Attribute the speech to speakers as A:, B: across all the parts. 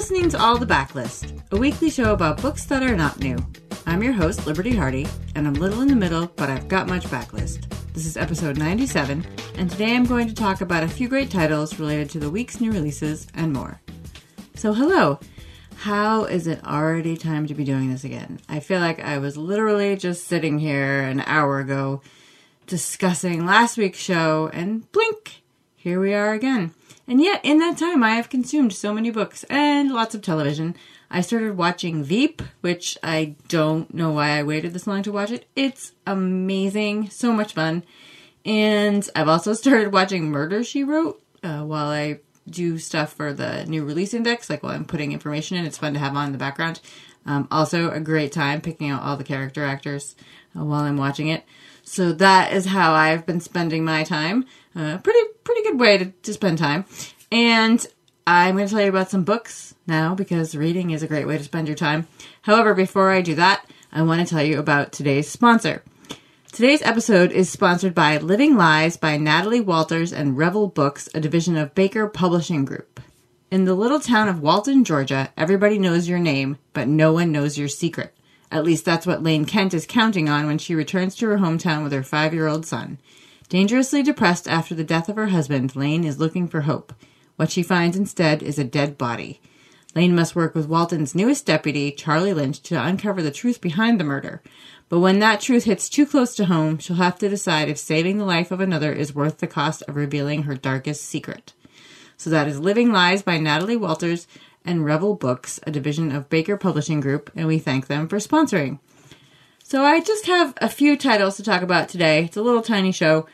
A: listening to All the Backlist, a weekly show about books that are not new. I'm your host, Liberty Hardy, and I'm little in the middle, but I've got much backlist. This is episode 97, and today I'm going to talk about a few great titles related to the week's new releases and more. So hello! How is it already time to be doing this again? I feel like I was literally just sitting here an hour ago discussing last week's show, and blink! Here we are again. And yet, in that time, I have consumed so many books and lots of television. I started watching Veep, which I don't know why I waited this long to watch it. It's amazing. So much fun. And I've also started watching Murder, She Wrote while I do stuff for the new release index, like while I'm putting information in. It's fun to have on in the background. Also, a great time picking out all the character actors while I'm watching it. So that is how I've been spending my time. Pretty good way to spend time. And I'm going to tell you about some books now because reading is a great way to spend your time. However, before I do that, I want to tell you about today's sponsor. Today's episode is sponsored by Living Lies by Natalie Walters and Revel Books, a division of Baker Publishing Group. In the little town of Walton, Georgia, everybody knows your name, but no one knows your secret. At least that's what Lane Kent is counting on when she returns to her hometown with her 5-year-old son. Dangerously depressed after the death of her husband, Lane is looking for hope. What she finds instead is a dead body. Lane must work with Walton's newest deputy, Charlie Lynch, to uncover the truth behind the murder. But when that truth hits too close to home, she'll have to decide if saving the life of another is worth the cost of revealing her darkest secret. So that is Living Lies by Natalie Walters and Revel Books, a division of Baker Publishing Group, and we thank them for sponsoring. So I just have a few titles to talk about today. It's a little tiny show.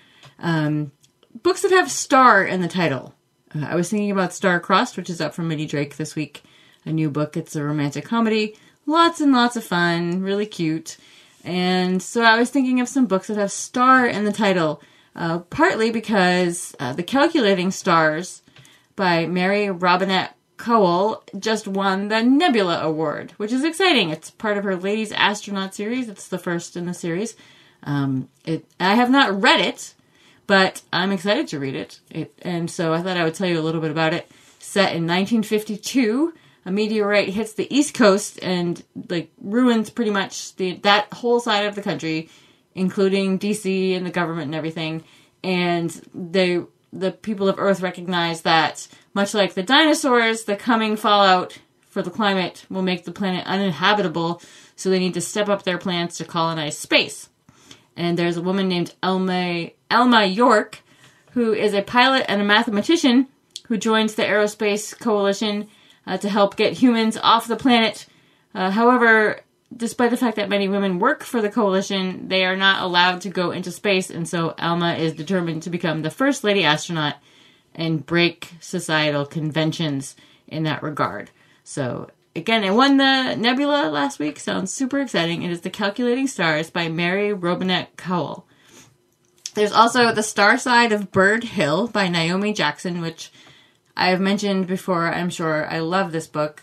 A: Books that have star in the title. I was thinking about Star-Crossed, which is up from Minnie Drake this week. A new book. It's a romantic comedy. Lots and lots of fun. Really cute. And so I was thinking of some books that have star in the title. Partly because The Calculating Stars by Mary Robinette Kowal just won the Nebula Award, which is exciting. It's part of her Ladies Astronaut series. It's the first in the series. I have not read it, but I'm excited to read it. And so I thought I would tell you a little bit about it. Set in 1952, a meteorite hits the East Coast and ruins pretty much that whole side of the country, including DC and the government and everything. And the people of Earth recognize that, much like the dinosaurs, the coming fallout for the climate will make the planet uninhabitable, so they need to step up their plans to colonize space. And there's a woman named Elma York, who is a pilot and a mathematician, who joins the Aerospace Coalition to help get humans off the planet. However, despite the fact that many women work for the coalition, they are not allowed to go into space, and so Alma is determined to become the first lady astronaut and break societal conventions in that regard. So, again, it won the Nebula last week. Sounds super exciting. It is The Calculating Stars by Mary Robinette Kowal. There's also The Star Side of Bird Hill by Naomi Jackson, which I have mentioned before, I'm sure. I love this book.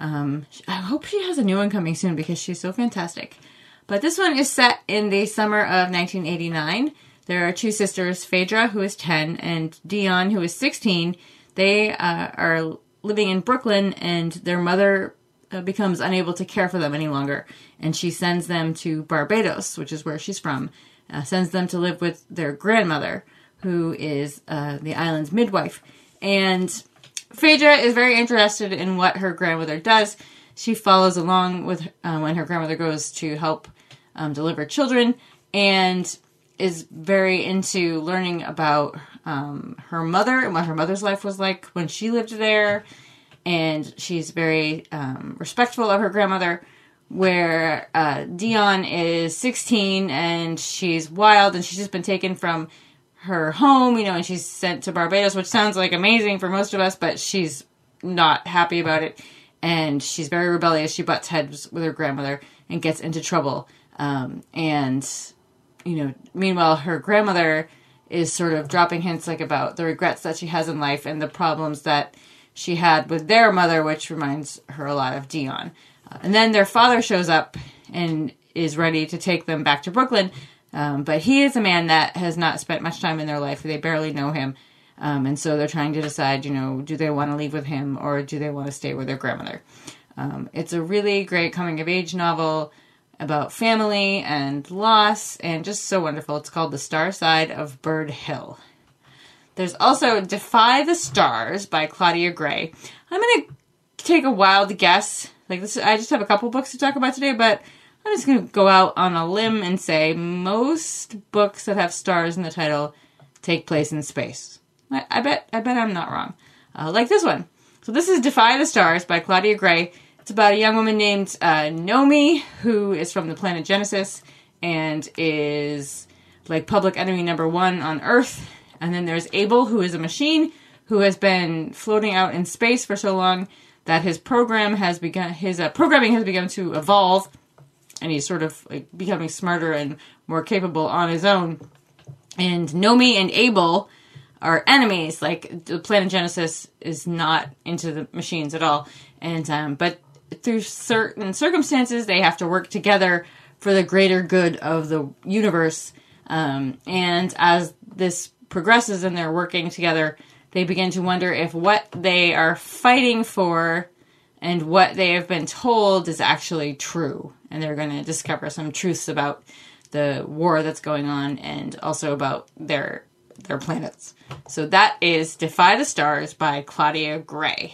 A: I hope she has a new one coming soon because she's so fantastic. But this one is set in the summer of 1989. There are two sisters, Phaedra, who is 10, and Dion, who is 16. They are living in Brooklyn, and their mother becomes unable to care for them any longer. And she sends them to Barbados, which is where she's from. Sends them to live with their grandmother, who is the island's midwife. And Phaedra is very interested in what her grandmother does. She follows along with when her grandmother goes to help deliver children, and is very into learning about her mother and what her mother's life was like when she lived there. And she's very respectful of her grandmother, where Dion is 16 and she's wild and she's just been taken from her home, and she's sent to Barbados, which sounds like amazing for most of us, but she's not happy about it. And she's very rebellious. She butts heads with her grandmother and gets into trouble. Meanwhile, her grandmother is sort of dropping hints about the regrets that she has in life and the problems that she had with their mother, which reminds her a lot of Dion. And then their father shows up and is ready to take them back to Brooklyn. But he is a man that has not spent much time in their life. They barely know him. And so they're trying to decide, do they want to leave with him or do they want to stay with their grandmother? It's a really great coming-of-age novel about family and loss and just so wonderful. It's called The Star Side of Bird Hill. There's also Defy the Stars by Claudia Gray. I'm going to take a wild guess. I just have a couple books to talk about today, but I'm just going to go out on a limb and say most books that have stars in the title take place in space. I bet I'm not wrong. Like this one. So this is Defy the Stars by Claudia Gray. It's about a young woman named Nomi, who is from the planet Genesis and is like public enemy number 1 on Earth. And then there's Abel, who is a machine who has been floating out in space for so long that his programming has begun to evolve, and he's sort of like becoming smarter and more capable on his own. And Nomi and Abel are enemies. Like, the planet Genesis is not into the machines at all. And but through certain circumstances, they have to work together for the greater good of the universe. And as this progresses and they're working together, they begin to wonder if what they are fighting for and what they have been told is actually true. And they're going to discover some truths about the war that's going on and also about their planets. So that is Defy the Stars by Claudia Gray.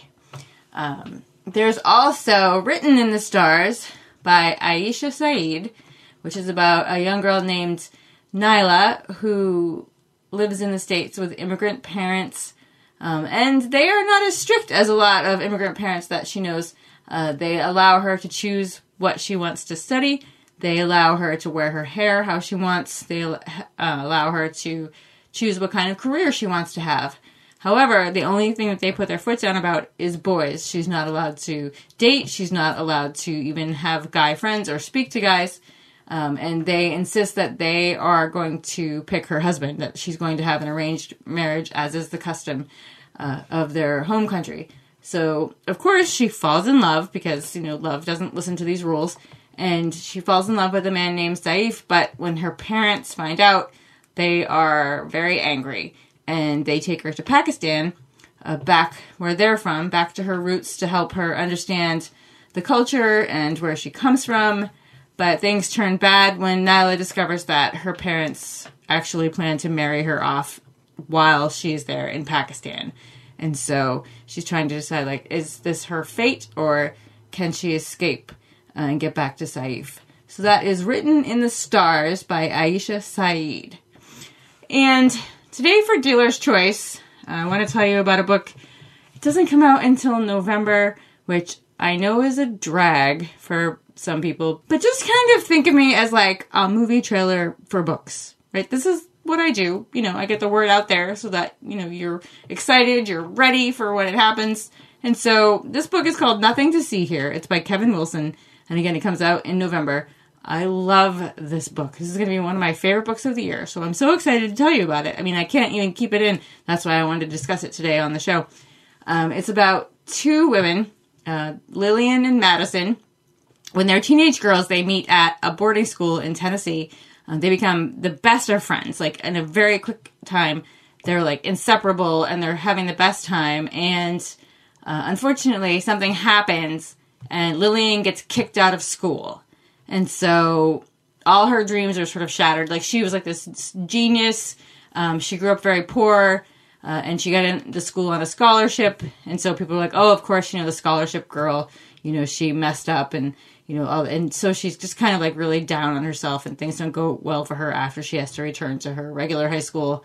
A: There's also Written in the Stars by Aisha Saeed, which is about a young girl named Nyla who lives in the States with immigrant parents. And they are not as strict as a lot of immigrant parents that she knows. They allow her to choose what she wants to study. They allow her to wear her hair how she wants. They allow her to choose what kind of career she wants to have. However, the only thing that they put their foot down about is boys. She's not allowed to date. She's not allowed to even have guy friends or speak to guys. And they insist that they are going to pick her husband, that she's going to have an arranged marriage, as is the custom of their home country. So, of course, she falls in love because, love doesn't listen to these rules. And she falls in love with a man named Saif, but when her parents find out, they are very angry. And they take her to Pakistan, back where they're from, back to her roots to help her understand the culture and where she comes from. But things turn bad when Nyla discovers that her parents actually plan to marry her off while she's there in Pakistan. And so she's trying to decide, is this her fate or can she escape and get back to Saif? So that is Written in the Stars by Aisha Saeed. And today for Dealer's Choice, I want to tell you about a book. It doesn't come out until November, which I know is a drag for some people, but just kind of think of me as like a movie trailer for books, right? This is what I do. I get the word out there so that, you're excited, you're ready for when it happens. And so this book is called Nothing to See Here. It's by Kevin Wilson. And again, it comes out in November. I love this book. This is going to be one of my favorite books of the year. So I'm so excited to tell you about it. I mean, I can't even keep it in. That's why I wanted to discuss it today on the show. It's about two women, Lillian and Madison. When they're teenage girls, they meet at a boarding school in Tennessee. They become the best of friends. Like, in a very quick time, they're, inseparable, and they're having the best time. And unfortunately, something happens, and Lillian gets kicked out of school. And so all her dreams are sort of shattered. She was, this genius. She grew up very poor, and she got into school on a scholarship. And so people are like, oh, of course, the scholarship girl, she messed up, and and so she's just kind of really down on herself, and things don't go well for her after she has to return to her regular high school.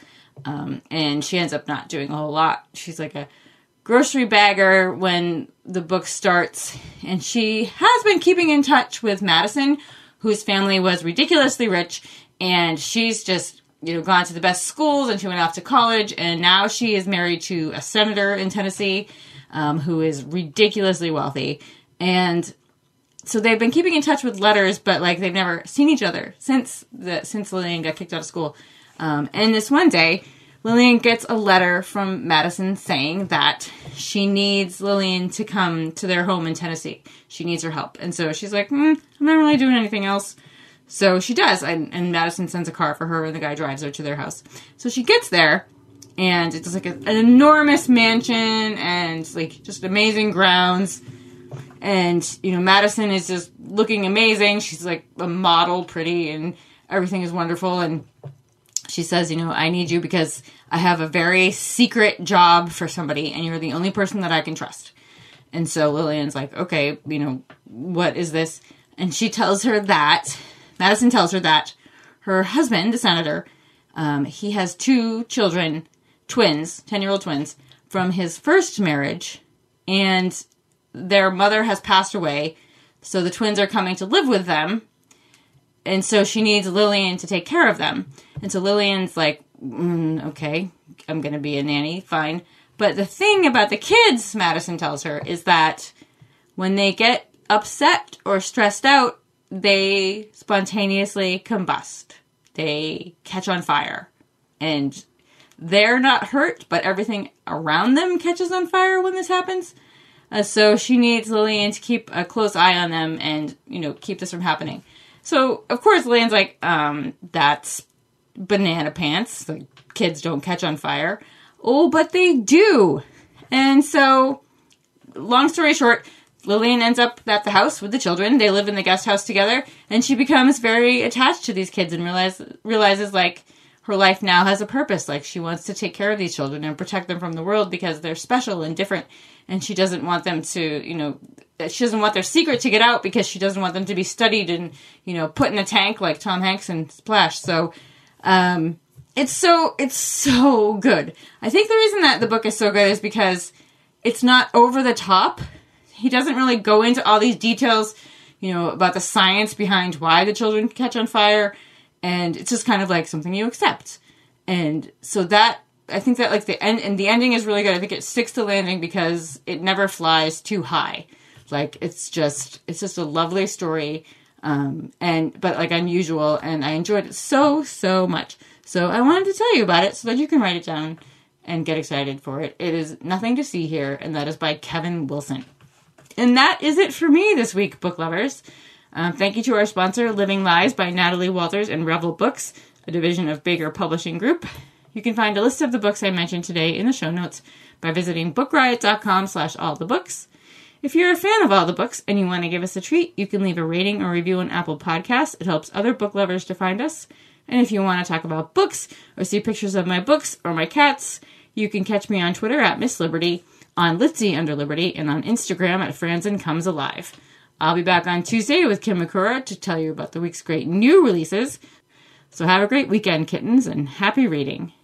A: And she ends up not doing a whole lot. She's like a grocery bagger when the book starts. And she has been keeping in touch with Madison, whose family was ridiculously rich. And she's just, gone to the best schools, and she went off to college. And now she is married to a senator in Tennessee, who is ridiculously wealthy. And so they've been keeping in touch with letters, but they've never seen each other since Lillian got kicked out of school. And this one day, Lillian gets a letter from Madison saying that she needs Lillian to come to their home in Tennessee. She needs her help. And so she's like, I'm not really doing anything else. So she does. And Madison sends a car for her, and the guy drives her to their house. So she gets there, And it's like an enormous mansion and like just amazing grounds. And, you know, Madison is just looking amazing. She's like a model, pretty, and everything is wonderful. And she says, you know, I need you because I have a very secret job for somebody and you're the only person that I can trust. And so Lillian's like, okay, you know, what is this? And she tells her that, Madison tells her that her husband, the senator, he has 2 children, twins, 10-year-old twins, from his first marriage, and their mother has passed away, so the twins are coming to live with them, and so she needs Lillian to take care of them. And so Lillian's like, okay, I'm going to be a nanny, fine. But the thing about the kids, Madison tells her, is that when they get upset or stressed out, they spontaneously combust. They catch on fire. And they're not hurt, but everything around them catches on fire when this happens. So she needs Lillian to keep a close eye on them and, you know, keep this from happening. So, of course, Lillian's like, that's banana pants. The kids don't catch on fire. Oh, but they do. And so, long story short, Lillian ends up at the house with the children. They live in the guest house together. And she becomes very attached to these kids and realizes, like, her life now has a purpose. Like, she wants to take care of these children and protect them from the world because they're special and different. And she doesn't want them to, you know, she doesn't want their secret to get out because she doesn't want them to be studied and, you know, put in a tank like Tom Hanks and Splash. So, it's so good. I think the reason that the book is so good is because it's not over the top. He doesn't really go into all these details, you know, about the science behind why the children catch on fire. And it's just kind of like something you accept. And so that, I think that like the ending is really good. I think it sticks to landing because it never flies too high. Like it's just a lovely story. But like unusual, and I enjoyed it so much. So I wanted to tell you about it so that you can write it down and get excited for it. It is Nothing to See Here, and that is by Kevin Wilson. And that is it for me this week, book lovers. Thank you to our sponsor, Living Lies by Natalie Walters and Revel Books, a division of Baker Publishing Group. You can find a list of the books I mentioned today in the show notes by visiting bookriot.com/allthebooks. If you're a fan of All the Books and you want to give us a treat, you can leave a rating or review on Apple Podcasts. It helps other book lovers to find us. And if you want to talk about books or see pictures of my books or my cats, you can catch me on Twitter at Miss Liberty, on Litzy_Liberty, and on Instagram at FranzenComesAlive. I'll be back on Tuesday with Kim Makura to tell you about the week's great new releases. So have a great weekend, kittens, and happy reading.